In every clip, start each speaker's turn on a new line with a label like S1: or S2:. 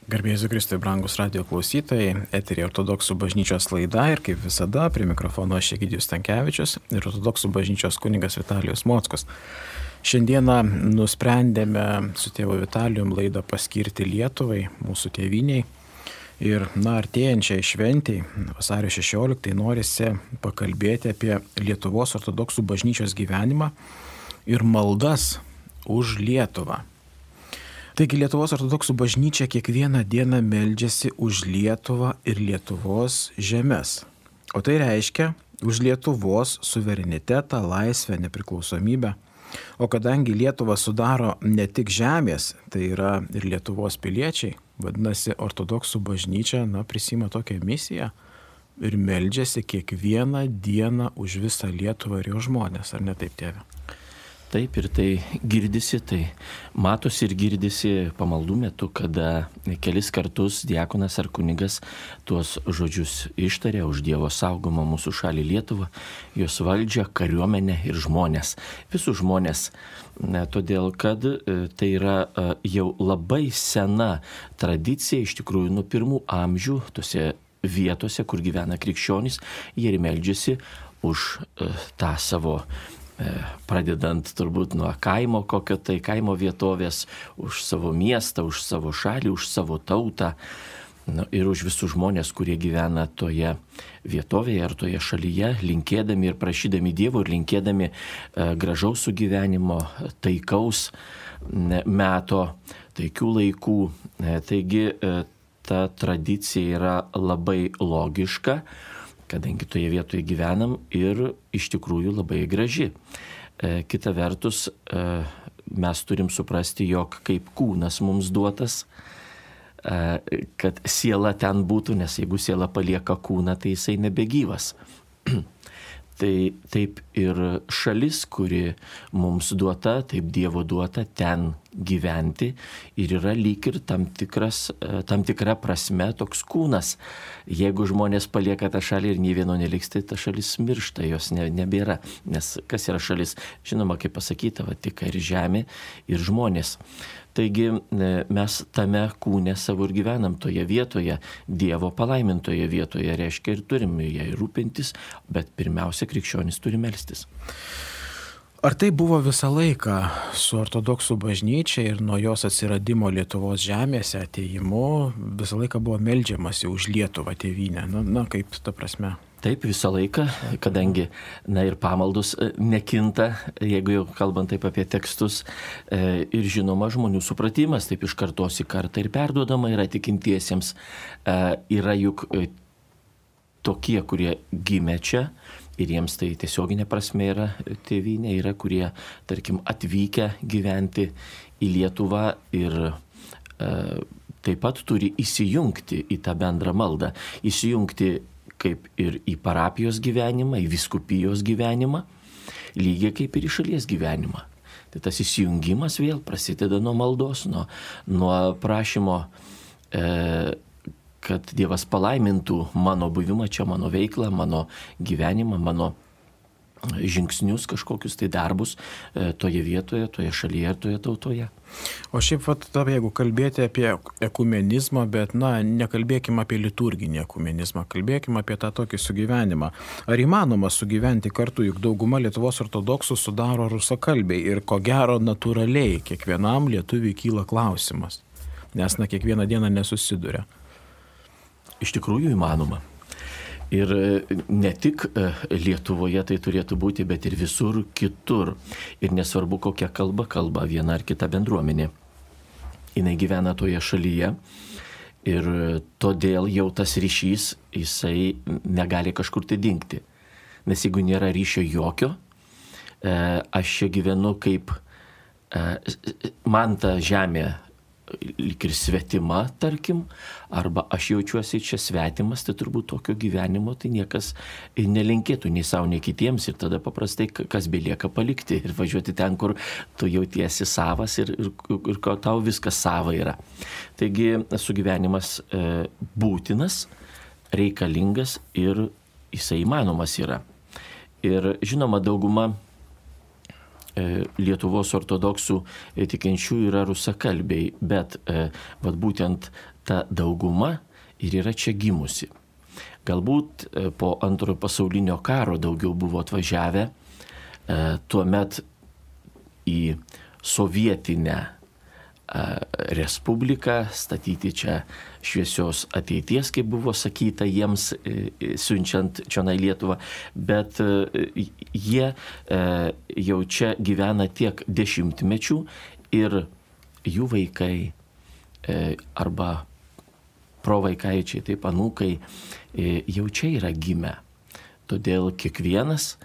S1: Garbėjai Jėzui Kristui, brangus radio klausytojai, eterį Ortodoksų bažnyčios laida ir kaip visada prie mikrofono aš Egidijus Stankevičius ir Ortodoksų bažnyčios kunigas Vitalijus Mockus. Šiandieną nusprendėme su tėvu Vitalijum laidą paskirti Lietuvai, mūsų tėvynei. Ir artėjančiai šventei, vasario 16, norisi pakalbėti apie Lietuvos Ortodoksų bažnyčios gyvenimą ir maldas už Lietuvą. Taigi Lietuvos Ortodoksų bažnyčia kiekvieną dieną meldžiasi už Lietuvą ir Lietuvos žemes. O tai reiškia už Lietuvos suverenitetą, laisvę, nepriklausomybę. O kadangi Lietuvą sudaro ne tik žemės, tai yra ir Lietuvos piliečiai, vadinasi, Ortodoksų bažnyčia prisima tokią misiją ir meldžiasi kiekvieną dieną už visą Lietuvą ir jo žmonės, ar ne taip, tėve?
S2: Taip, ir tai girdisi, tai matosi ir girdisi pamaldų metu, kada kelis kartus diakonas ar kunigas tuos žodžius ištarė už Dievo saugomą mūsų šalį Lietuvą, jos valdžią, kariuomenę ir žmonės. Visus žmonės, todėl kad tai yra jau labai sena tradicija, iš tikrųjų nuo pirmų amžių, tose vietose, kur gyvena krikščionys, jie ir meldžiasi už tą savo pradedant turbūt nuo kaimo kokio tai kaimo vietovės, už savo miestą, už savo šalį, už savo tautą ir už visus žmonės, kurie gyvena toje vietovėje ar toje šalyje, linkėdami ir prašydami Dievo ir linkėdami gražaus sugyvenimo, taikaus meto, taikių laikų. Taigi ta tradicija yra labai logiška, kadangi toje vietoje gyvenam ir iš tikrųjų labai graži. Kita vertus, mes turim suprasti, jog kaip kūnas mums duotas, kad siela ten būtų, nes jeigu siela palieka kūną, tai jisai nebegyvas. Tai taip ir šalis, kuri mums duota, taip Dievo duota ten gyventi ir yra lyg ir tam tikra prasme toks kūnas. Jeigu žmonės palieka tą šalį ir nei vieno neliks, tai ta šalis miršta, jos nebėra. Nes kas yra šalis? Žinoma, kaip pasakyta, tik ir žemė ir žmonės. Taigi mes tame kūne savo ir gyvenam toje vietoje, Dievo palaimintoje vietoje, reiškia ir turime ją rūpintis, bet pirmiausia, krikščionys turi melstis.
S1: Ar tai buvo visą laiką su Ortodoksų bažnyčia ir nuo jos atsiradimo Lietuvos žemėse atėjimu visą laiką buvo meldžiamasi už Lietuvą tėvynę? Kaip ta prasme?
S2: Taip, visą laiką, kadangi ir pamaldos nekinta, jeigu jau kalbant taip apie tekstus, ir žinoma žmonių supratimas taip iš kartos į kartą ir perduodama yra tikintiesiems. Yra juk tokie, kurie gimė čia ir jiems tai tiesioginė prasme yra tėvynė, yra kurie, tarkim, atvykę gyventi į Lietuvą ir taip pat turi įsijungti į tą bendrą maldą, įsijungti kaip ir į parapijos gyvenimą, į vyskupijos gyvenimą, lygiai kaip ir į šalies gyvenimą. Tai tas įsijungimas vėl prasideda nuo maldos, nuo prašymo, kad Dievas palaimintų mano buvimą čia, mano veiklą, mano gyvenimą, mano žingsnius, kažkokius tai darbus toje vietoje, toje šalyje ir toje tautoje.
S1: O šiaip, jeigu kalbėti apie ekumenizmą, bet nekalbėkime apie liturginį ekumenizmą, kalbėkime apie tą tokį sugyvenimą. Ar įmanoma sugyventi kartu, juk dauguma Lietuvos ortodoksų sudaro rusakalbiai ir ko gero natūraliai kiekvienam lietuviui kyla klausimas, nes kiekvieną dieną nesusiduria.
S2: Iš tikrųjų įmanoma. Ir ne tik Lietuvoje tai turėtų būti, bet ir visur kitur. Ir nesvarbu, kokią kalbą kalba viena ar kita bendruomenė. Jinai gyvena toje šalyje ir todėl jau tas ryšys, jisai negali kažkur tai dingti. Nes jeigu nėra ryšio jokio, aš čia gyvenu kaip man ta žemė lyg ir svetima, tarkim, arba aš jaučiuosi čia svetimas, tai turbūt tokio gyvenimo tai niekas nelinkėtų nei savo, nei kitiems ir tada paprastai kas belieka palikti ir važiuoti ten, kur tu jautiesi savas ir tau viskas sava yra. Taigi sugyvenimas būtinas, reikalingas ir jisai įmanomas yra. Ir žinoma, dauguma Lietuvos ortodoksų tikinčiųjų yra rusakalbiai, bet vat būtent ta dauguma ir yra čia gimusi. Galbūt po Antrojo pasaulinio karo daugiau buvo atvažiavę tuomet į sovietinę respubliką, statyti čia šviesios ateities, kaip buvo sakyta jiems siunčiant čionai Lietuvą, bet jie jau čia gyvena tiek dešimtmečių ir jų vaikai arba provaikaičiai, taip anūkai, jau čia yra gimę. Todėl kiekvienas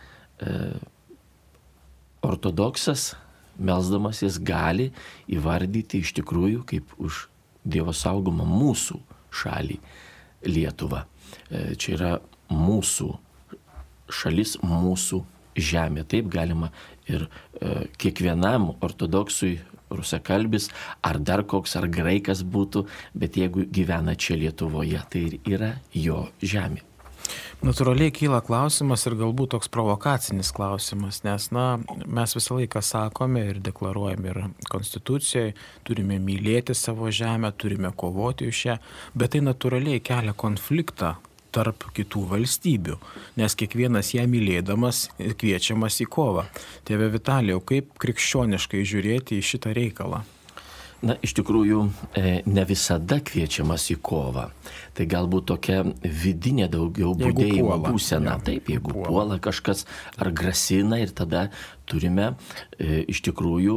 S2: ortodoksas, melsdamasis, gali įvardyti iš tikrųjų kaip už Dievo saugomą mūsų šalį Lietuvą. Čia yra mūsų šalis, mūsų žemė. Taip galima ir kiekvienam ortodoksui, rusakalbis, ar dar koks, ar graikas būtų, bet jeigu gyvena čia Lietuvoje, tai ir yra jo žemė.
S1: Natūraliai kyla klausimas ir galbūt toks provokacinis klausimas, nes mes visą laiką sakome ir deklaruojame ir Konstitucijoje, turime mylėti savo žemę, turime kovoti už ją, bet tai natūraliai kelia konfliktą tarp kitų valstybių, nes kiekvienas ją mylėdamas kviečiamas į kovą. Tėve Vitalijau, kaip krikščioniškai žiūrėti į šitą reikalą?
S2: Na, iš tikrųjų, ne visada kviečiamas į kovą. Tai galbūt tokia vidinė daugiau budėjimo būsena. Taip, jeigu puola kažkas ar grasina, ir tada turime iš tikrųjų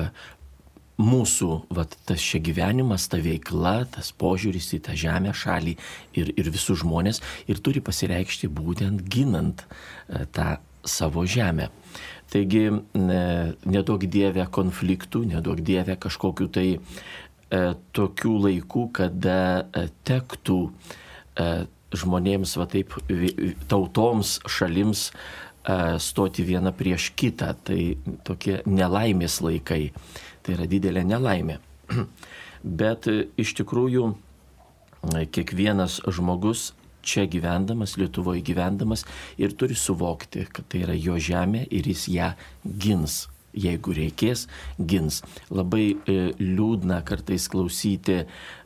S2: mūsų tas čia gyvenimas, ta veikla, tas požiūris į tą žemę, šalį ir visus žmonės ir turi pasireikšti būtent ginant tą savo žemę. Taigi neduok Dieve konfliktų, neduok Dieve kažkokių tai tokių laikų, kada tektų žmonėms, va taip, tautoms, šalims stoti viena prieš kitą. Tai tokie nelaimės laikai. Tai yra didelė nelaimė. Bet iš tikrųjų kiekvienas žmogus čia gyvendamas, Lietuvoje gyvendamas ir turi suvokti, kad tai yra jo žemė ir jis ją gins. Jeigu reikės, gins. Labai liūdna kartais klausyti,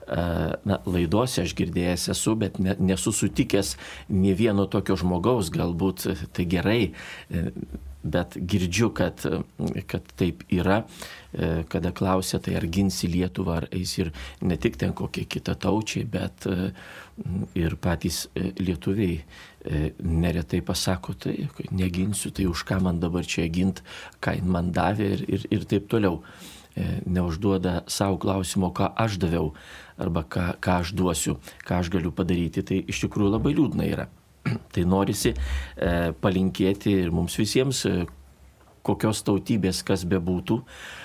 S2: laidose aš girdėjęs esu, bet nesu sutikęs nė vieno tokio žmogaus, galbūt tai gerai, bet girdžiu, kad taip yra, kada klausia, tai ar ginsi Lietuvą, ar eis ir ne tik ten kokie kitataučiai, bet ir patys lietuviai neretai pasako, tai neginsiu, tai už ką man dabar čia gint, ką man davė ir taip toliau. Neužduoda savo klausimo, ką aš daviau, arba ką aš duosiu, ką aš galiu padaryti. Tai iš tikrųjų labai liūdna yra. Tai norisi palinkėti ir mums visiems, kokios tautybės kas bebūtų,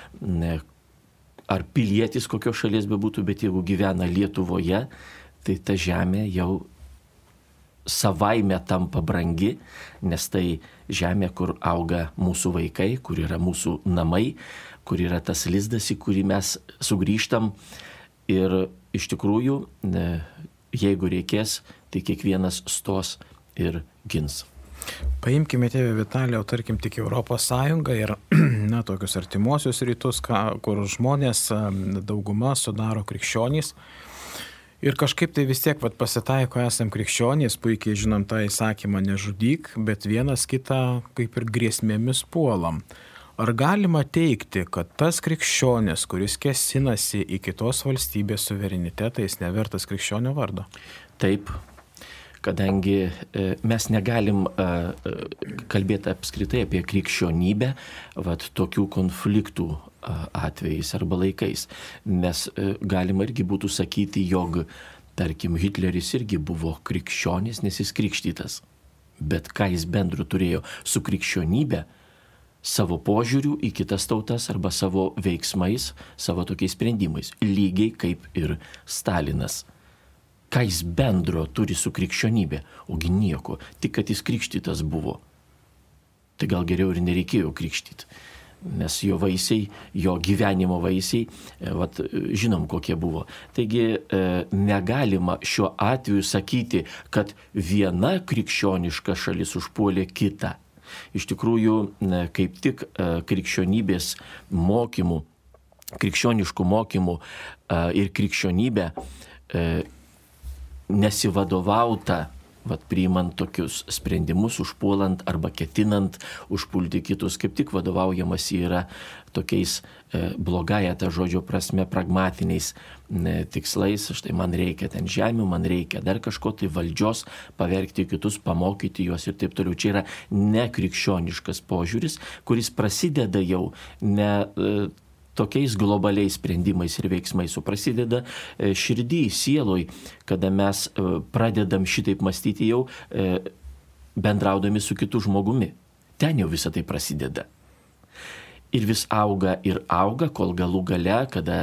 S2: ar pilietis kokios šalies bebūtų, bet jeigu gyvena Lietuvoje, tai ta žemė jau savaime tampa brangi, nes tai žemė, kur auga mūsų vaikai, kur yra mūsų namai, kur yra tas lizdas, į kurį mes sugrįžtam. Ir iš tikrųjų, jeigu reikės, tai kiekvienas stos ir gins.
S1: Paimkime, tėve Vitalijau, tarkim tik Europos Sąjungą ir tokius artimuosius rytus, kur žmonės dauguma sudaro krikščionys. Ir kažkaip tai vis tiek pasitaiko, esam krikščionys, puikiai žinom tą įsakymą nežudyk, bet vienas kitą kaip ir grėsmėmis puolam. Ar galima teigti, kad tas krikščionis, kuris kėsinasi į kitos valstybės suverenitetą, jis nevertas krikščionio vardo?
S2: Taip, kadangi mes negalim kalbėti apskritai apie krikščionybę tokių konfliktų atvejais arba laikais. Nes galima irgi būtų sakyti, jog, tarkim, Hitleris irgi buvo krikščionis, nes jis krikštytas. Bet ką jis bendro turėjo su krikščionybė? Savo požiūrių į kitas tautas arba savo veiksmais, savo tokiais sprendimais. Lygiai kaip ir Stalinas. Ką jis bendro turi su krikščionybė? Ogi nieko, tik kad jis krikštytas buvo. Tai gal geriau ir nereikėjo krikštyti. Nes jo vaisiai, jo gyvenimo vaisiai, žinom kokie buvo. Taigi negalima šiuo atveju sakyti, kad viena krikščioniška šalis užpuolė kitą. iš tikrųjų kaip tik krikščionybės mokymų, krikščioniškų mokymų ir krikščionybė nesivadovauta, priimant tokius sprendimus, užpuolant arba ketinant užpulti kitus, kaip tik vadovaujamas yra tokiais blogąją tą žodžio prasme pragmatiniais tikslais. Štai man reikia ten žemių, man reikia dar kažko, tai valdžios, pavergti kitus, pamokyti juos ir taip toliau. Čia yra nekrikščioniškas požiūris, kuris prasideda jau ne tokiais globaliais sprendimais ir veiksmais, o prasideda širdį, sieloj, kada mes pradedam šitaip mąstyti jau bendraudami su kitu žmogumi. Ten jau visą tai prasideda. Ir vis auga ir auga, kol galų gale, kada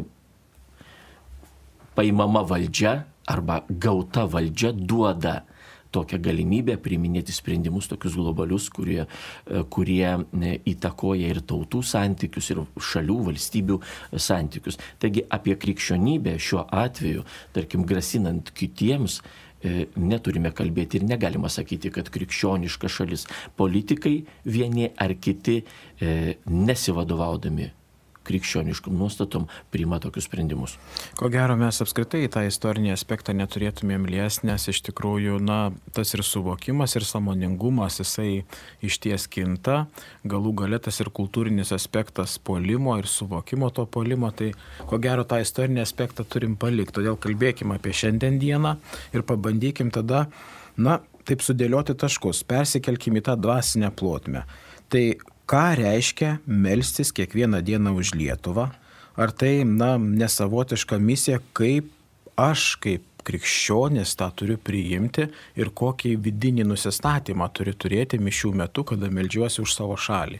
S2: paimama valdžia arba gauta valdžia duoda tokią galimybę priiminėti sprendimus tokius globalius, kurie įtakoja ir tautų santykius, ir šalių, valstybių santykius. Taigi apie krikščionybę šiuo atveju, tarkim, grasinant kitiems, neturime kalbėti ir negalima sakyti, kad krikščioniška šalis. Politikai vieni ar kiti nesivadovaudami krikščioniškom nuostatom priima tokius sprendimus.
S1: Ko gero mes apskritai į tą istorinį aspektą neturėtumėm liesti, nes iš tikrųjų, tas ir suvokimas, ir sąmoningumas, jisai išties kinta. Galų gale tas ir kultūrinis aspektas puolimo ir suvokimo to puolimo, tai ko gero tą istorinį aspektą turim palikti. Todėl kalbėkim apie šiandien dieną ir pabandykim tada, taip sudėlioti taškus, persikelkim į tą dvasinę plotmę. Tai ką reiškia melstis kiekvieną dieną už Lietuvą? Ar tai, nesavotiška misija, kaip aš, kaip krikščionis, tą turiu priimti ir kokį vidinį nusistatymą turiu turėti mišių metu, kada meldžiuosi už savo šalį?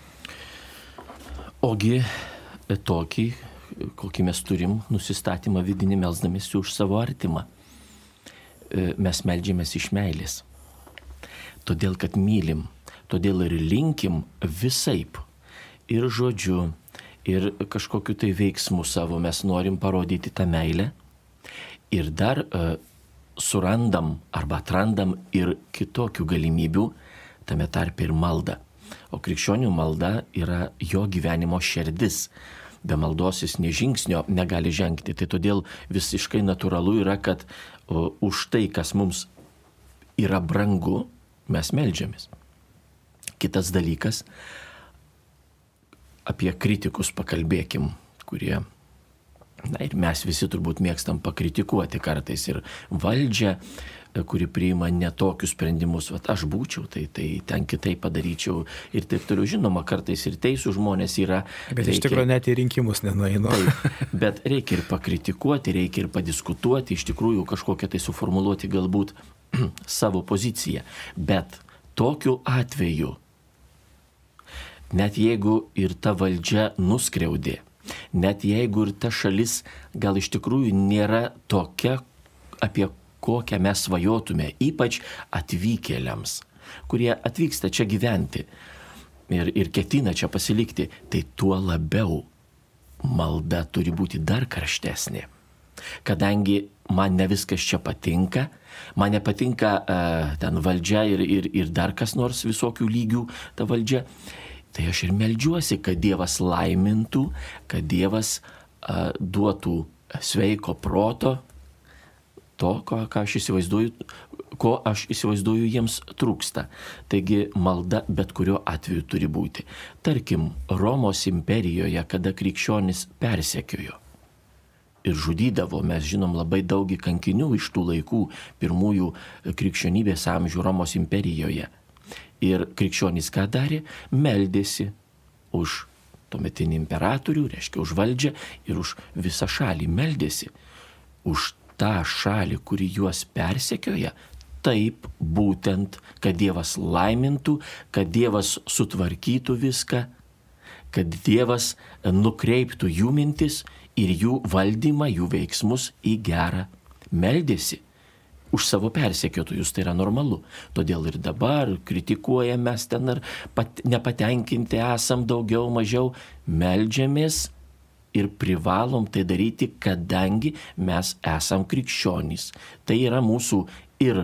S2: Ogi tokį, kokį mes turim nusistatymą vidinį melsdamiesi už savo artimą. Mes meldžiamės iš meilės. Todėl, kad mylim. Todėl ir linkim visaip. Ir žodžiu, ir kažkokiu tai veiksmu savo mes norim parodyti tą meilę. Ir dar surandam arba atrandam ir kitokių galimybių, tame tarpe ir maldą. O krikščionių malda yra jo gyvenimo šerdis. Be maldos jis nė žingsnio negali žengti. Tai todėl visiškai natūralu yra, kad už tai, kas mums yra brangu, mes meldžiamės. Kitas dalykas, apie kritikus pakalbėkim, kurie, ir mes visi turbūt mėgstam pakritikuoti kartais ir valdžią, kuri priima netokius sprendimus, aš būčiau, tai ten kitaip padaryčiau ir taip toliau. Žinoma, kartais ir teisų žmonės yra.
S1: Bet iš tikrųjų net į rinkimus nenueinu.
S2: Bet reikia ir pakritikuoti, reikia ir padiskutuoti, iš tikrųjų kažkokią tai suformuluoti galbūt savo poziciją. Bet tokiu atveju, net jeigu ir ta valdžia nuskriaudė, net jeigu ir ta šalis gal iš tikrųjų nėra tokia, apie kokią mes svajotume, ypač atvykėliams, kurie atvyksta čia gyventi ir ketina čia pasilikti, tai tuo labiau malda turi būti dar karštesnė. Kadangi man ne viskas čia patinka, man nepatinka ten valdžia ir dar kas nors visokių lygių ta valdžia, tai aš ir meldžiuosi, kad Dievas laimintų, kad Dievas duotų sveiko proto, to, ko aš įsivaizduoju jiems trūksta. Taigi malda bet kuriuo atveju turi būti. Tarkim, Romos imperijoje, kada krikščionis persekiojo ir žudydavo, mes žinom labai daug kankinių iš tų laikų, pirmųjų krikščionybės amžių Romos imperijoje. Ir krikščionys ką darė? Meldėsi už tuometinį imperatorių, reiškia už valdžią ir už visą šalį. Meldėsi už tą šalį, kuri juos persekioja, taip būtent, kad Dievas laimintų, kad Dievas sutvarkytų viską, kad Dievas nukreiptų jų mintis ir jų valdymą, jų veiksmus į gerą. Meldėsi už savo persekiotojus, tai yra normalu. Todėl ir dabar kritikuojame mes ten ar nepatenkinti esam daugiau, mažiau, meldžiamės ir privalom tai daryti, kadangi mes esam krikščionys. Tai yra mūsų ir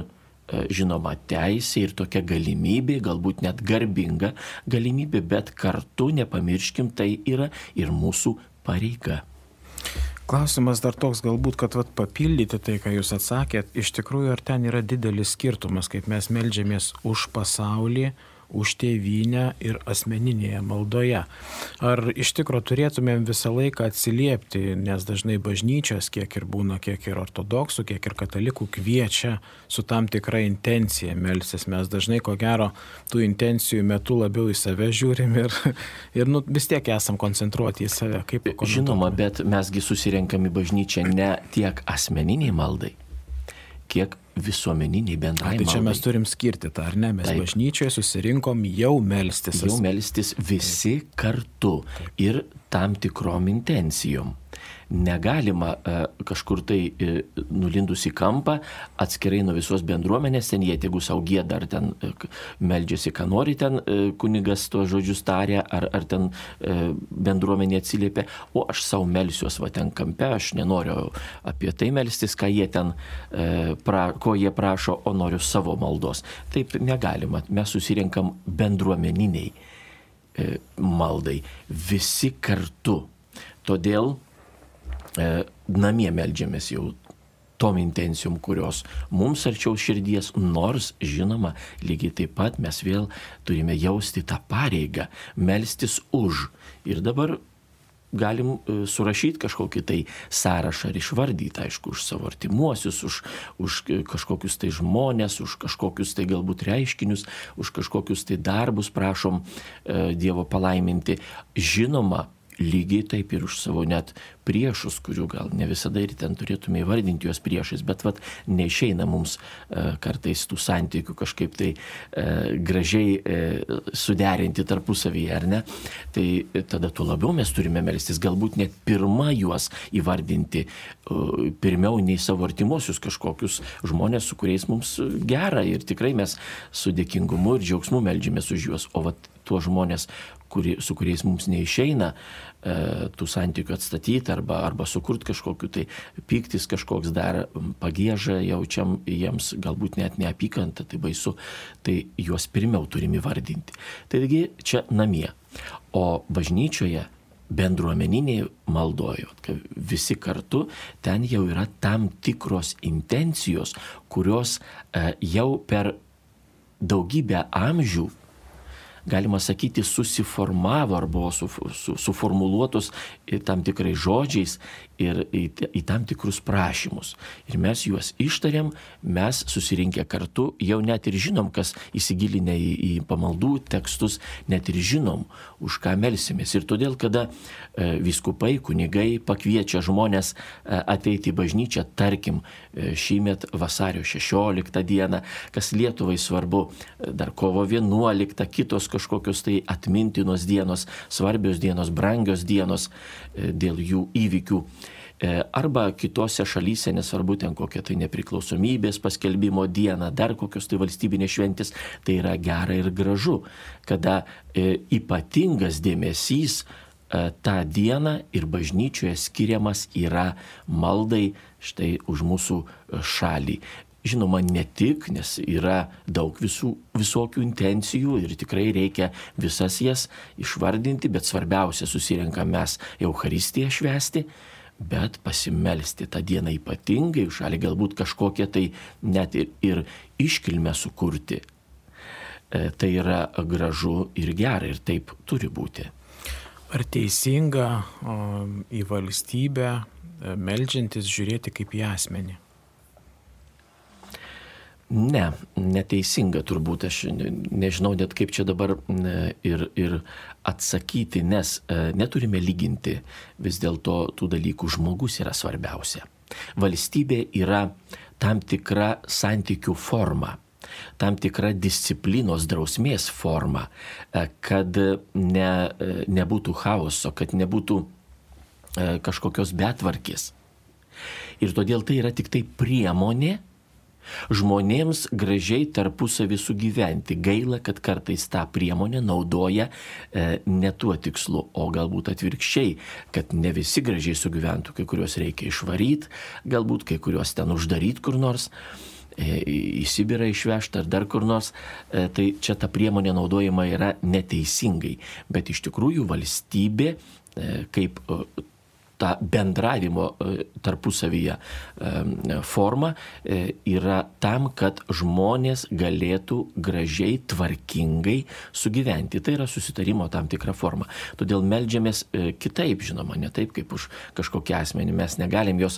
S2: žinoma teisė ir tokia galimybė, galbūt net garbinga galimybė, bet kartu nepamirškim, tai yra ir mūsų pareiga.
S1: Klausimas dar toks galbūt, kad papildyti tai, ką jūs atsakėt, iš tikrųjų ar ten yra didelis skirtumas, kaip mes meldžiamės už pasaulį, už tėvynę ir asmeninėje maldoje. Ar iš tikrųjų turėtumėm visą laiką atsiliepti, nes dažnai bažnyčios, kiek ir būna, kiek ir ortodoksų, kiek ir katalikų kviečia su tam tikra intencija melstis. Mes dažnai, ko gero, tų intencijų metu labiau į save žiūrim ir vis tiek esam koncentruoti į save.
S2: Žinoma, bet mesgi susirenkam į bažnyčią ne tiek asmeniniai maldai, kiek visuomeniniai bendrai maldai.
S1: Tai čia mes turim skirti tą, ar ne? Mes taip. Bažnyčioje susirinkom jau melstis.
S2: Jau melstis visi kartu ir tam tikrom intencijom. Negalima kažkur tai nulindus į kampą, atskirai nuo visos bendruomenės, ten jie tegu sau gieda, ar ten meldžiasi, ką nori ten kunigas tuos žodžius tarė, ar ten bendruomenė atsiliepia, o aš sau melsiuos va ten kampe, aš nenoriu apie tai melstis, ką jie ten, ko jie prašo, o noriu savo maldos. Taip negalima, mes susirenkam bendruomeniniai maldai, visi kartu. Todėl namie meldžiamės jau tom intencijom, kurios mums arčiau širdies, nors, žinoma, lygiai taip pat mes vėl turime jausti tą pareigą, melstis už. Ir dabar galim surašyti kažkokį tai sąrašą ar išvardyti, aišku, už savo artimuosius, už kažkokius tai žmonės, už kažkokius tai galbūt reiškinius, už kažkokius tai darbus prašom Dievo palaiminti. Žinoma, lygiai taip ir už savo net priešus, kurių gal ne visada ir ten turėtume įvardinti juos priešais, bet neišeina mums kartais tų santykių kažkaip tai gražiai suderinti tarpusavyje, ar ne? Tai tada tuo labiau mes turime melstis, galbūt net pirmą juos įvardinti, pirmiau nei savo artimuosius kažkokius žmonės, su kuriais mums gera ir tikrai mes su dėkingumu ir džiaugsmu meldžiamės už juos, o tuos žmonės, su kuriais mums neišeina tų santykių atstatyti arba sukurti kažkokiu tai pyktis kažkoks dar, pagieža jaučiam jiems, galbūt net neapykantą, tai baisu, tai juos pirmiau turim įvardinti. Taigi čia namie. O bažnyčioje bendruomeniniai maldojo, kad visi kartu, ten jau yra tam tikros intencijos, kurios jau per daugybę amžių, galima sakyti, susiformavo ar buvo suformuluotos tam tikrai žodžiais ir į tam tikrus prašymus. Ir mes juos ištariam, mes susirinkę kartu, jau net ir žinom, kas įsigilinę į pamaldų tekstus, net ir žinom, už ką melsimės. Ir todėl, kada vyskupai, kunigai pakviečia žmonės ateiti į bažnyčią, tarkim, šįmet vasario 16 dieną, kas Lietuvai svarbu, dar kovo 11, kitos kažkokios tai atmintinos dienos, svarbios dienos, brangios dienos dėl jų įvykių. Arba kitose šalyse, nesvarbu ten kokia tai nepriklausomybės paskelbimo diena, dar kokios tai valstybinės šventės, tai yra gera ir gražu, kada ypatingas dėmesys tą dieną ir bažnyčioje skiriamas yra maldai štai už mūsų šalį. Žinoma, ne tik, nes yra daug visokių intencijų ir tikrai reikia visas jas išvardinti, bet svarbiausia, susirenkam mes Eucharistiją švęsti, bet pasimelsti tą dieną ypatingai, šalį galbūt kažkokią tai net ir iškilmę sukurti. Tai yra gražu ir gera ir taip turi būti.
S1: Ar teisinga į valstybę meldžiantis žiūrėti kaip į asmenį?
S2: Ne, neteisinga turbūt, aš nežinau net kaip čia dabar ir atsakyti, nes neturime lyginti, vis dėlto tų dalykų žmogus yra svarbiausia. Valstybė yra tam tikra santykių forma, tam tikra disciplinos drausmės forma, kad nebūtų chaoso, kad nebūtų kažkokios betvarkės. Ir todėl tai yra tik tai priemonė žmonėms gražiai tarpusavį sugyventi. Gaila, kad kartais tą priemonę naudoja ne tuo tikslu, o galbūt atvirkščiai, kad ne visi gražiai sugyventų, kai kuriuos reikia išvaryti, galbūt kai kuriuos ten uždaryti kur nors. į Sibirą išvežta ar dar kur nors, tai čia ta priemonė naudojama yra neteisingai. Bet iš tikrųjų valstybė kaip ta bendravimo tarpusavyje forma yra tam, kad žmonės galėtų gražiai, tvarkingai sugyventi. Tai yra susitarimo tam tikra forma. Todėl meldžiamės kitaip, žinoma, ne taip kaip už kažkokią asmenį. Mes negalim jos,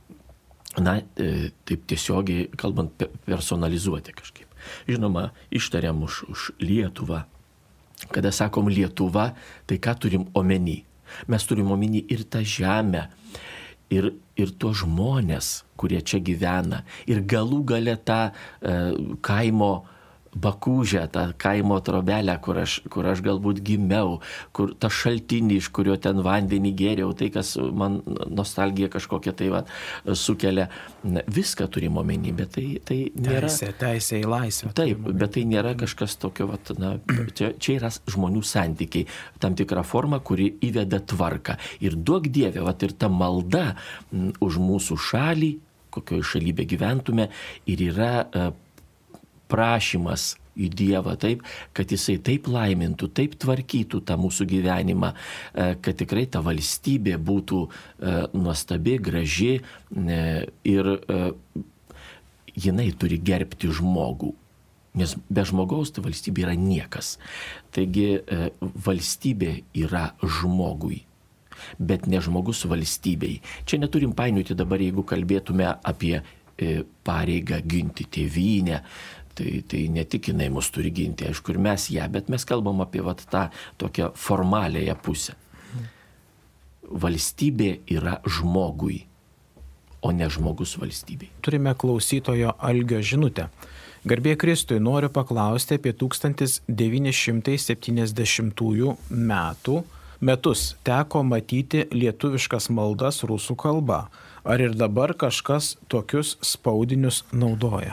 S2: taip tiesiogiai kalbant, personalizuoti kažkaip. Žinoma, ištariam už Lietuvą. Kada sakom Lietuva, tai ką turim omeny? Mes turim omeny ir tą žemę, ir tuos žmonės, kurie čia gyvena, ir galų gale tą kaimo bakūžę, tą kaimo trobelę, kur aš galbūt gimiau, kur tą šaltinį, iš kurio ten vandenį gėriau, tai kas man nostalgija kažkokia tai sukelia. Viską turim omeny, bet tai nėra...
S1: Teisė į laisvę.
S2: Taip, bet tai nėra kažkas tokio, čia yra žmonių santykiai, tam tikra forma, kuri įveda tvarką. Ir duok Dieve, ir ta malda už mūsų šalį, kokioje šalybe gyventume, ir yra prašymas į Dievą taip, kad jisai taip laimintų, taip tvarkytų tą mūsų gyvenimą, kad tikrai ta valstybė būtų nuostabi, graži ir jinai turi gerbti žmogų. Nes be žmogaus ta valstybė yra niekas. Taigi valstybė yra žmogui, bet ne žmogus valstybei. Čia neturim painioti dabar, jeigu kalbėtume apie pareigą ginti tėvynę. Tai ne tik jinai mus turi ginti, aišku, ir mes ją, bet mes kalbam apie tą tokią formaliąją pusę. Valstybė yra žmogui, o ne žmogus valstybei.
S1: Turime klausytojo Algio žinutę. Garbė Kristui, noriu paklausti apie 1970 metus teko matyti lietuviškas maldas rusų kalba. Ar ir dabar kažkas tokius spaudinius naudoja?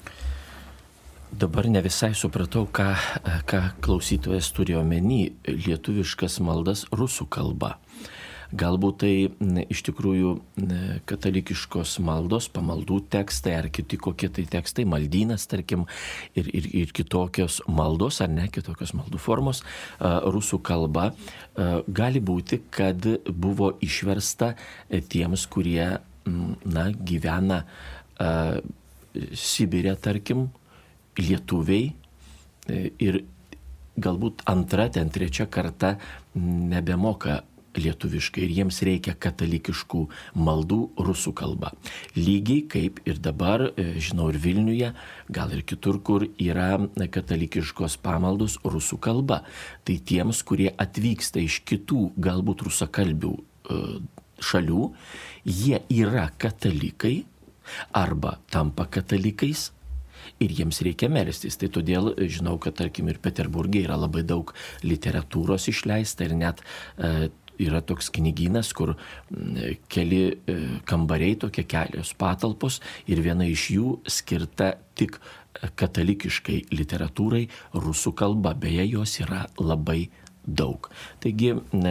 S2: Dabar ne visai supratau, ką klausytojas turi omeny, lietuviškas maldas rusų kalba. Galbūt tai iš tikrųjų katalikiškos maldos, pamaldų tekstai ar kiti kokie tai tekstai, maldynas, tarkim, ir kitokios maldos ar ne kitokios maldų formos rusų kalba. Gali būti, kad buvo išversta tiems, kurie gyvena Sibire, tarkim, lietuviai ir galbūt antra, ten trečia karta nebemoka lietuviškai ir jiems reikia katalikiškų maldų rusų kalba. Lygiai kaip ir dabar, žinau, ir Vilniuje, gal ir kitur, kur yra katalikiškos pamaldos rusų kalba. Tai tiems, kurie atvyksta iš kitų, galbūt rusakalbių šalių, jie yra katalikai arba tampa katalikais, ir jiems reikia melstis. Tai todėl žinau, kad tarkim ir Peterburge yra labai daug literatūros išleista ir net yra toks knygynas, kur keli kambariai, tokie kelios patalpos ir viena iš jų skirta tik katalikiškai literatūrai rusų kalba. Beje, jos yra labai daug. Taigi,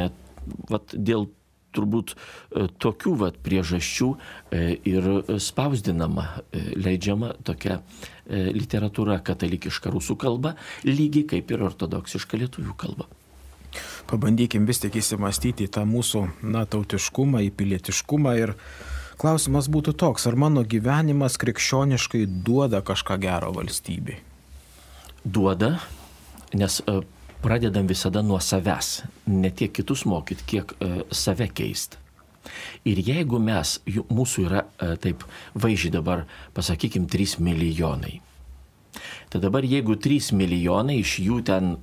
S2: dėl turbūt tokių priežasčių ir spausdinama, leidžiama tokia literatūra katalikiška rusų kalba, lygiai kaip ir ortodoksiška lietuvių kalba.
S1: Pabandykim vis tik įsimastyti tą mūsų tautiškumą, į pilietiškumą ir klausimas būtų toks, ar mano gyvenimas krikščioniškai duoda kažką gero valstybei?
S2: Duoda, nes pradedam visada nuo savęs, ne tiek kitus mokyti, kiek save keisti. Ir jeigu mūsų yra, taip vaizdžiai dabar, pasakykim, 3 milijonai. Tai dabar jeigu 3 milijonai, iš jų ten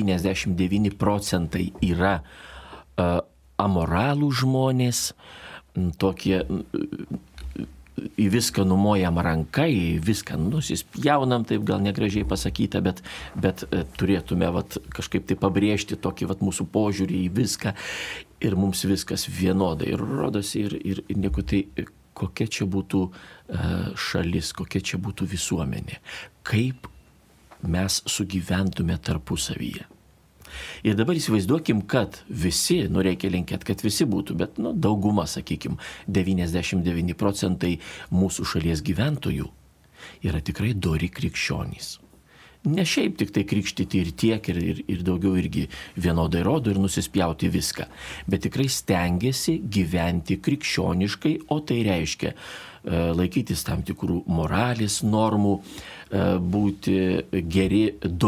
S2: 99% yra amoralų žmonės, tokie į viską numojam ranką, į viską nusispjaunam, taip gal negražiai pasakyta, bet turėtume kažkaip tai pabrėžti tokį mūsų požiūrį į viską ir mums viskas vienodai ir rodosi ir nieko tai, kokia čia būtų šalis, kokia čia būtų visuomenė, kaip mes sugyventume tarpusavyje. Ir dabar įsivaizduokim, kad visi, reikia linkėti, kad visi būtų, bet dauguma, sakykim, 99% mūsų šalies gyventojų yra tikrai dori krikščionys. Ne šiaip tik tai krikštyti ir tiek, ir daugiau irgi vienodai rodo ir nusispjauti viską, bet tikrai stengiasi gyventi krikščioniškai, o tai reiškia laikytis tam tikrų moralės normų, būti geri,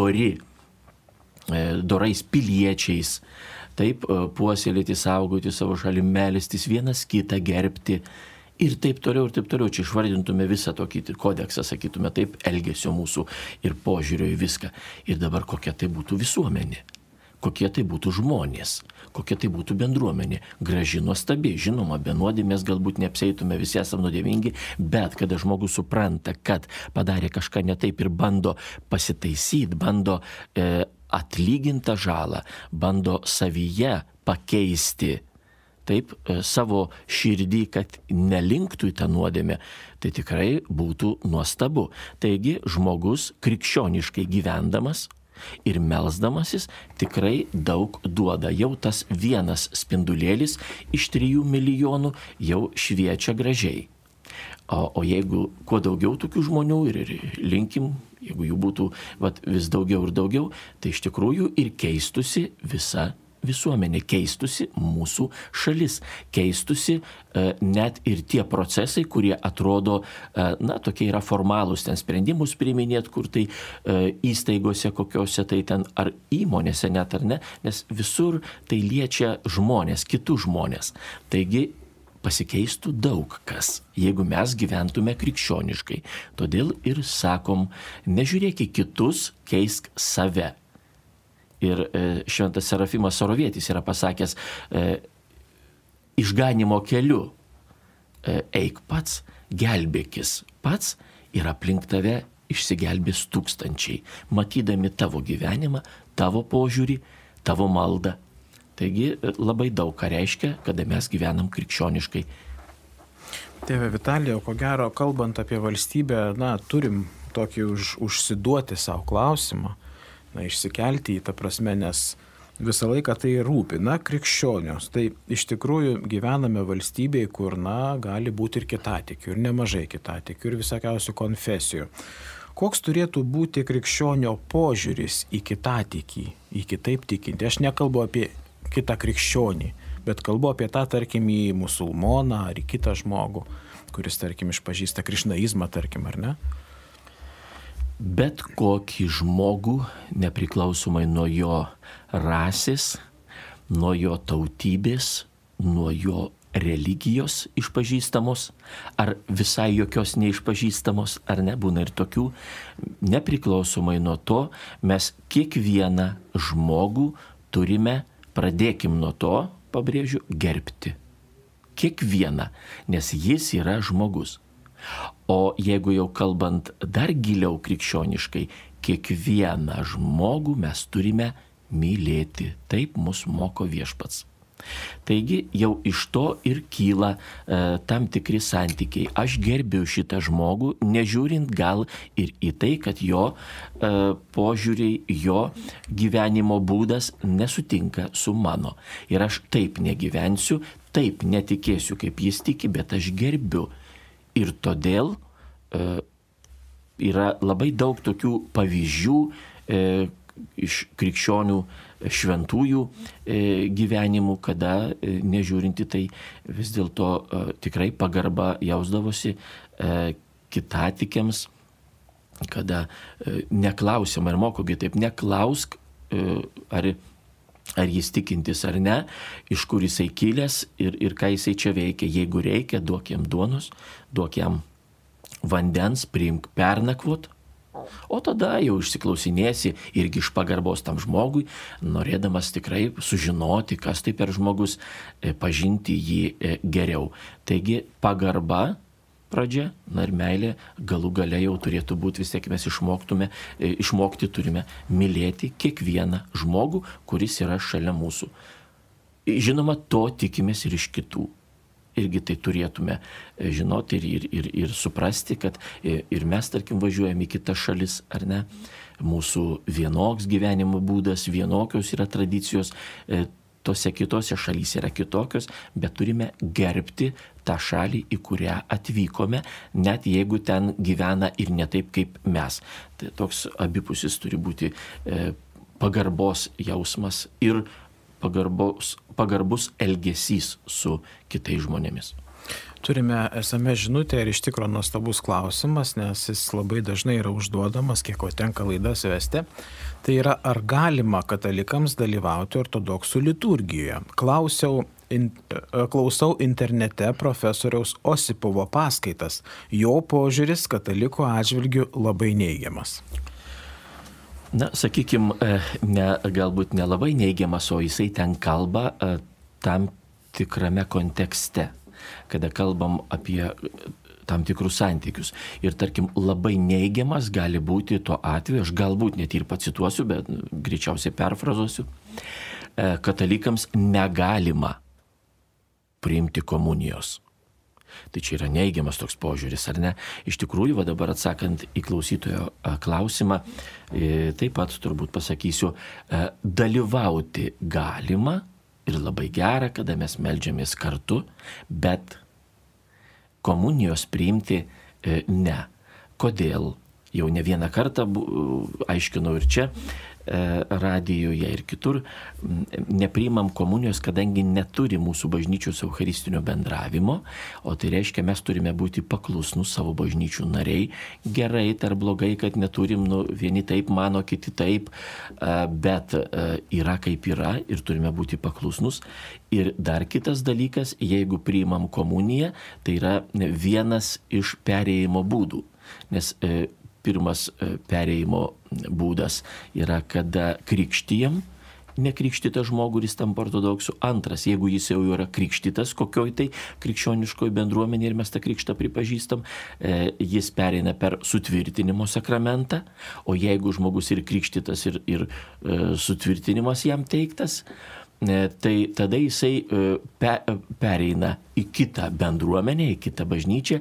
S2: dorais piliečiais, taip puoselėti, saugoti savo šalį, melstis, vienas kitą gerbti. Ir taip toliau, čia išvardintume visą tokį kodeksą, sakytume taip, elgesio mūsų ir požiūrio į viską. Ir dabar kokia tai būtų visuomenė, kokie tai būtų žmonės, kokia tai būtų bendruomenė. Graži, nuostabi, žinoma, be nuodėmės galbūt neapseitume, visi esame nuodėmingi, bet kada žmogus supranta, kad padarė kažką ne taip ir bando pasitaisyti, bando atlygintą žalą, bando savyje pakeisti, taip, savo širdį, kad nelinktų į tą nuodėmę, tai tikrai būtų nuostabu. Taigi žmogus krikščioniškai gyvendamas ir melsdamasis tikrai daug duoda. Jau tas vienas spindulėlis iš 3 milijonų jau šviečia gražiai. O jeigu kuo daugiau tokių žmonių ir linkim, jeigu jų būtų vis daugiau ir daugiau, tai iš tikrųjų ir keistusi visa visuomenė, keistusi mūsų šalis, keistusi net ir tie procesai, kurie atrodo, tokie yra formalūs, ten sprendimus priiminėt, kur tai įstaigose kokiose tai ten, ar įmonėse net ar ne, nes visur tai liečia žmonės, kitus žmonės. Taigi pasikeistų daug kas, jeigu mes gyventume krikščioniškai. Todėl ir sakom, nežiūrėk į kitus, keisk save. Ir šventas Serafimas Sorovietis yra pasakęs, išganimo keliu eik pats, gelbėkis pats ir aplink tave išsigelbės tūkstančiai, matydami tavo gyvenimą, tavo požiūrį, tavo maldą. Taigi labai daug ką reiškia, kada mes gyvenam krikščioniškai.
S1: Tėve Vitalijau, ko gero, kalbant apie valstybę, turim tokį užsiduoti savo klausimą. Išsikelti į tą prasme, nes visą laiką tai rūpi. Krikščionios, tai iš tikrųjų gyvename valstybėje, kur, gali būti ir kitatikių, ir nemažai kitatikių, ir visokiausių konfesijų. Koks turėtų būti krikščionio požiūris į kitatikį, į kitaip tikinti? Aš nekalbu apie kitą krikščionį, bet kalbu apie tą, tarkim, į musulmoną ar į kitą žmogų, kuris, tarkim, išpažįsta krišnaizmą, tarkim, ar ne?
S2: Bet kokį žmogų, nepriklausomai nuo jo rasės, nuo jo tautybės, nuo jo religijos išpažįstamos, ar visai jokios neišpažįstamos, ar ne, būna ir tokių, nepriklausomai nuo to, mes kiekvieną žmogų turime, pradėkim nuo to, pabrėžiu, gerbti. Kiekvieną, nes jis yra žmogus. O jeigu jau kalbant dar giliau krikščioniškai, kiekvieną žmogų mes turime mylėti. Taip mus moko Viešpats. Taigi jau iš to ir kyla tam tikri santykiai. Aš gerbiu šitą žmogų, nežiūrint gal ir į tai, kad jo požiūriai, jo gyvenimo būdas nesutinka su mano. Ir aš taip negyvensiu, taip netikėsiu, kaip jis tiki, bet aš gerbiu. Ir todėl yra labai daug tokių pavyzdžių iš krikščionių šventųjų gyvenimų, kada nežiūrinti tai vis dėlto tikrai pagarba jausdavosi kitatikiams, kada neklausiama ir mokogi taip, neklausk ar jis tikintis ar ne, iš kur jisai kilęs ir ką jisai čia veikia. Jeigu reikia, duok jam duonos, duok jam vandens, priimk pernakvot, o tada jau išsiklausinėsi irgi iš pagarbos tam žmogui, norėdamas tikrai sužinoti, kas tai per žmogus, pažinti jį geriau. Taigi pagarba pradžia, ir meilė galų gale jau turėtų būti, vis tiek mes išmokti turime mylėti kiekvieną žmogų, kuris yra šalia mūsų. Žinoma, to tikimės ir iš kitų. Irgi tai turėtume žinoti ir suprasti, kad ir mes, tarkim, važiuojame į kitas šalis, ar ne, mūsų vienoks gyvenimo būdas, vienokios yra tradicijos, tose kitose šalyse yra kitokios, bet turime gerbti tą šalį, į kurią atvykome, net jeigu ten gyvena ir ne taip kaip mes. Tai toks abipusis turi būti pagarbos jausmas ir pagarbus elgesys su kitais žmonėmis.
S1: Turime SMS žinutę ir iš tikro nuostabus klausimas, nes jis labai dažnai yra užduodamas, kiek tenka laidas vesti. Tai yra, ar galima katalikams dalyvauti ortodoksų liturgijoje? Klausau internete profesoriaus Osipovo paskaitas. Jo požiūris katalikų atžvilgių labai neigiamas.
S2: Na, sakykime, galbūt nelabai neigiamas, o jisai ten kalba tam tikrame kontekste, kada kalbam apie tam tikrus santykius. Ir tarkim, labai neigiamas gali būti tuo atveju, aš galbūt net ir pacituosiu, bet greičiausiai perfrazuosiu, katalikams negalima priimti komunijos. Tai čia yra neigiamas toks požiūris, ar ne? Iš tikrųjų, va dabar atsakant į klausytojo klausimą, taip pat turbūt pasakysiu, dalyvauti galima ir labai gera, kada mes meldžiamės kartu, bet komunijos priimti ne. Kodėl? Jau ne vieną kartą aiškinau ir čia radijoje ir kitur, nepriimam komunijos, kadangi neturi mūsų bažnyčios eucharistinio bendravimo, o tai reiškia, mes turime būti paklusnus savo bažnyčių nariai. Gerai, ar blogai, kad neturim, vieni taip mano, kiti taip, bet yra kaip yra ir turime būti paklusnus. Ir dar kitas dalykas, jeigu priimam komuniją, tai yra vienas iš perėjimo būdų, nes pirmas perėjimo būdas yra, kada krikštijam nekrikštytą žmogų ir jis tampa ortodoksų. Antras, jeigu jis jau yra krikštytas kokioj tai krikščioniškoj bendruomenė ir mes tą krikštą pripažįstam, jis pereina per sutvirtinimo sakramentą, o jeigu žmogus ir krikštytas ir sutvirtinimas jam teiktas, tai tada jisai pereina į kitą bendruomenę, į kitą bažnyčią,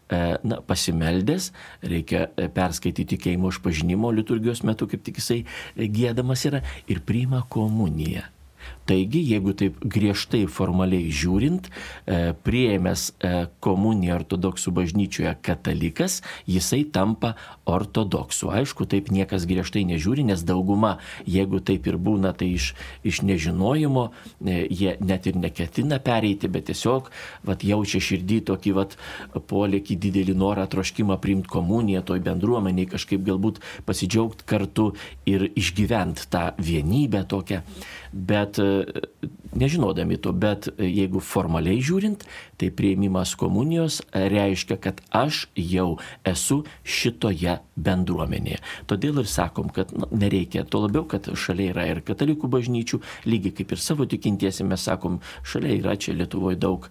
S2: pasimeldęs, reikia perskaityti tikėjimo išpažinimo liturgijos metu, kaip tik jisai giedamas yra, ir priima komuniją. Taigi, jeigu taip griežtai formaliai žiūrint, priėmęs komuniją ortodoksų bažnyčioje katalikas, jisai tampa ortodoksu. Aišku, taip niekas griežtai nežiūri, nes dauguma, jeigu taip ir būna, tai iš nežinojimo, jie net ir neketina pereiti, bet tiesiog jaučia širdį tokį polėkį, didelį norą, troškimą priimti komuniją toj bendruomeniai, kažkaip galbūt pasidžiaugti kartu ir išgyventi tą vienybę tokią. Bet nežinodami to, bet jeigu formaliai žiūrint, tai priėmimas komunijos reiškia, kad aš jau esu šitoje bendruomenėje. Todėl ir sakom, kad nereikia, to labiau, kad šalia yra ir katalikų bažnyčių, lygiai kaip ir savo tikintiesiems mes sakom, šalia yra čia Lietuvoje daug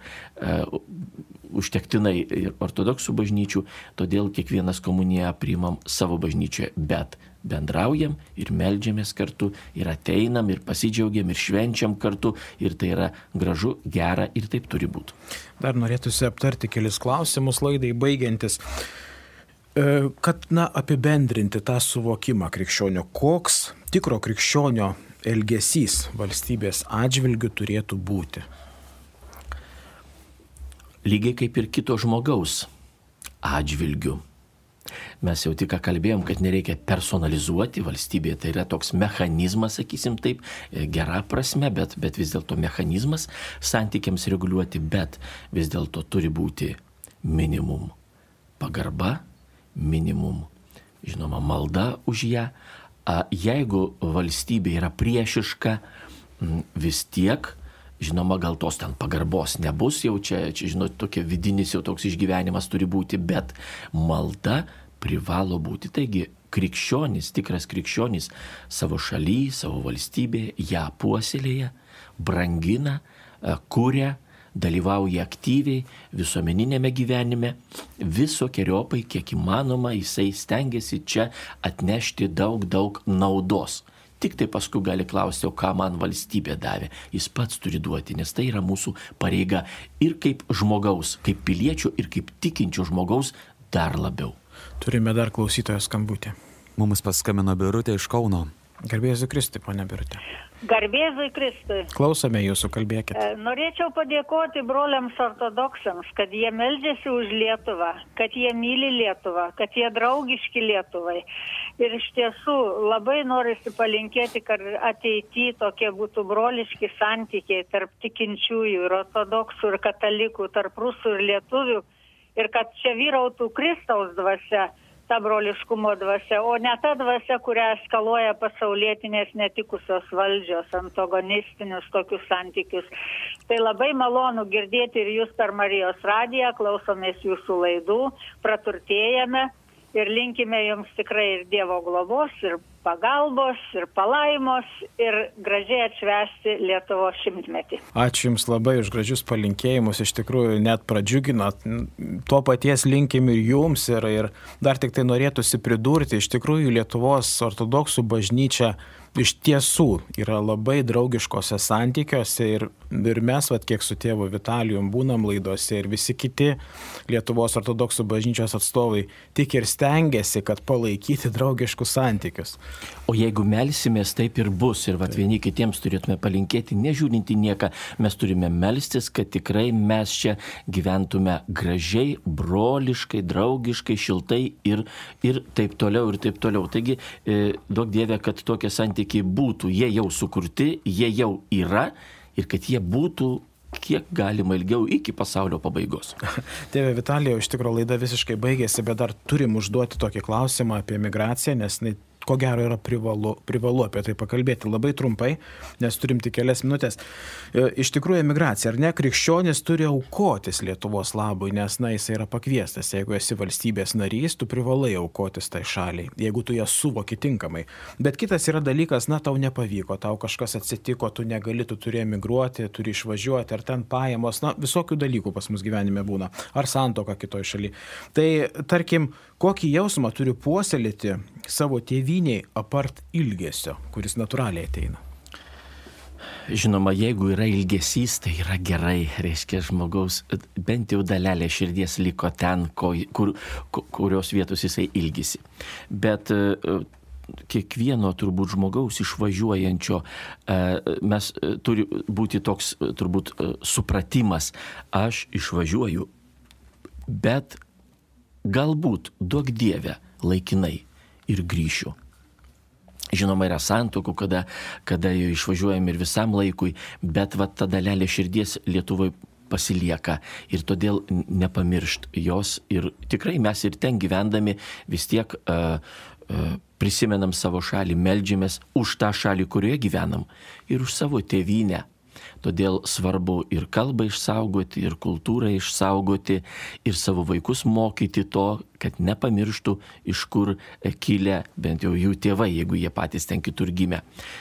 S2: užtektinai ir ortodoksų bažnyčių, todėl kiekvienas komuniją priimam savo bažnyčioje, bet bendraujam ir meldžiamės kartu ir ateinam ir pasidžiaugiam ir švenčiam kartu ir tai yra gražu, gera ir taip turi būti.
S1: Dar norėtųsi aptarti kelis klausimus laidai baigiantis. Kad apibendrinti tą suvokimą krikščionio, koks tikro krikščionio elgesys valstybės atžvilgiu turėtų būti?
S2: Lygiai kaip ir kito žmogaus atžvilgiu. Mes jau tik kalbėjom, kad nereikia personalizuoti valstybėje, tai yra toks mechanizmas, sakysim taip, gera prasme, bet vis dėlto mechanizmas santykiams reguliuoti, bet vis dėlto turi būti minimum pagarba, minimum, žinoma, malda už ją. Jeigu valstybė yra priešiška, vis tiek, žinoma, gal tos ten pagarbos nebus, jau čia žinot, tokia vidinis jau toks išgyvenimas turi būti, bet malda privalo būti. Taigi, krikščionis, tikras krikščionis savo šaly, savo valstybėje, ją puoselėja, brangina, kuria, dalyvauja aktyviai visuomeninėme gyvenime, visokiojopai, kiek įmanoma, jisai stengiasi čia atnešti daug naudos. Tik tai paskui gali klausti, o ką man valstybė davė. Jis pats turi duoti, nes tai yra mūsų pareiga ir kaip žmogaus, kaip piliečio ir kaip tikinčio žmogaus dar labiau.
S1: Turime dar klausytojo skambutį.
S3: Mums paskambino Birutė iš Kauno.
S1: Garbėzui Kristui, ponia Birutė.
S3: Garbėzui Kristui.
S1: Klausome jūsų, kalbėkite.
S3: Norėčiau padėkoti broliams ortodoksams, kad jie meldžiasi už Lietuvą, kad jie myli Lietuvą, kad jie draugiški Lietuvai. Ir iš tiesų labai norisi palinkėti, kad ateityje tokie būtų broliški santykiai tarp tikinčiųjų ir ortodoksų ir katalikų, tarp rusų ir lietuvių. Ir kad čia vyrautų Kristaus dvasia, ta broliškumo dvasia, o ne ta dvasia, kurią eskaluoja pasaulietinės netikusios valdžios, antagonistinius tokius santykius. Tai labai malonu girdėti ir jūs per Marijos radiją, klausomės jūsų laidų, praturtėjame ir linkime jums tikrai ir Dievo globos, ir pagalbos, ir palaimos, ir gražiai atšvęsti Lietuvos 100-metį.
S1: Ačiū Jums labai už gražius palinkėjimus, iš tikrųjų net pradžiuginot. To paties linkim ir Jums ir dar tik tai norėtųsi pridurti, iš tikrųjų Lietuvos ortodoksų bažnyčia iš tiesų yra labai draugiškose santykiuose ir mes, kiek su tėvu Vitalijum būnam laidose ir visi kiti Lietuvos ortodoksų bažnyčios atstovai tik ir stengiasi, kad palaikyti draugiškus santykius.
S2: O jeigu melsimės, taip ir bus. Ir vieni kitiems turėtume palinkėti, nežiūrinti nieką. Mes turime melstis, kad tikrai mes čia gyventume gražiai, broliškai, draugiškai, šiltai ir taip toliau, ir taip toliau. Taigi, duok Dieve, kad tokie santykiai būtų. Jie jau sukurti, jie jau yra ir kad jie būtų kiek galima ilgiau iki pasaulio pabaigos.
S1: Tėve Vitalijau, iš tikrųjų laida visiškai baigėsi, bet dar turim užduoti tokį klausimą apie migraciją, nes ko gero yra privalu apie tai pakalbėti labai trumpai, nes turim tik kelias minutės. Iš tikrųjų, emigracija, ar ne, krikščionis turi aukotis Lietuvos labui, nes jis yra pakviestas. Jeigu esi valstybės narys, tu privalai aukotis tai šaliai, jeigu tu ją suvoki tinkamai. Bet kitas yra dalykas, tau nepavyko, tau kažkas atsitiko, tu negali, tu turi emigruoti, turi išvažiuoti, ar ten pajamos, visokių dalykų pas mus gyvenime būna, ar santuoka kitoj šaly. Tai, tarkim, kokį jausmą turi puoselėti savo tėvynėj apart ilgesio, kuris natūraliai ateina?
S2: Žinoma, jeigu yra ilgesys, tai yra gerai, reiškia žmogaus, bent jau dalelė širdies liko ten, kurios vietos jisai ilgisi. Bet kiekvieno turbūt žmogaus išvažiuojančio mes turi būti toks turbūt supratimas, aš išvažiuoju, bet galbūt, duok Dieve, laikinai ir grįšiu. Žinoma, yra santuokų, kada jau išvažiuojam ir visam laikui, bet ta dalelė širdies Lietuvoje pasilieka ir todėl nepamiršt jos ir tikrai mes ir ten gyvendami vis tiek prisimenam savo šalį, meldžiamės už tą šalį, kurioje gyvenam ir už savo tėvynę. Todėl svarbu ir kalbą išsaugoti, ir kultūrą išsaugoti, ir savo vaikus mokyti to, kad nepamirštų, iš kur kilę bent jau jų tėvai, jeigu jie patys ten kitur gimė.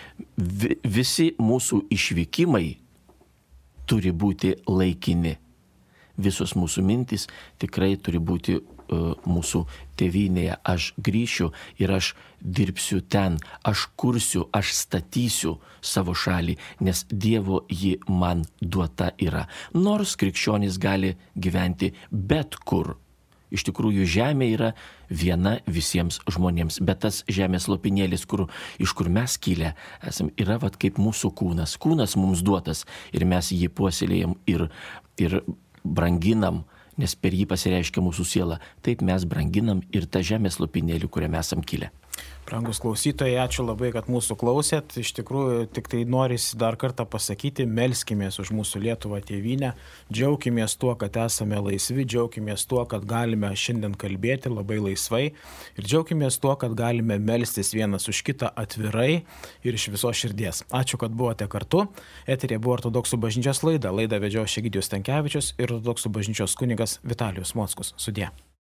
S2: Visi mūsų išvykimai turi būti laikini. Visos mūsų mintys tikrai turi būti mūsų tėvynėje. Aš grįšiu ir aš dirbsiu ten, aš kursiu, aš statysiu savo šalį, nes Dievo ji man duota yra. Nors krikščionys gali gyventi bet kur. Iš tikrųjų, žemė yra viena visiems žmonėms, bet tas žemės lopinėlis, iš kur mes kilę esam, yra kaip mūsų kūnas. Kūnas mums duotas ir mes jį puoselėjam ir branginam, nes per jį pasireiškia mūsų siela. Taip mes branginam ir tą žemės lopinėlį, kuriame esam kilę.
S1: Brangus klausytojai, ačiū labai, kad mūsų klausėt. Iš tikrųjų, tik tai norisi dar kartą pasakyti, melskimės už mūsų Lietuvą tėvynę, džiaukimės tuo, kad esame laisvi, džiaukimės tuo, kad galime šiandien kalbėti labai laisvai ir džiaukimės tuo, kad galime melstis vienas už kitą atvirai ir iš visos širdies. Ačiū, kad buvote kartu. Eteryje buvo Ortodoksų bažnyčios laida. Laidą vedžiojo Egidijus Stankevičius ir Ortodoksų bažnyčios kunigas Vitalijus Mockus. Sudie.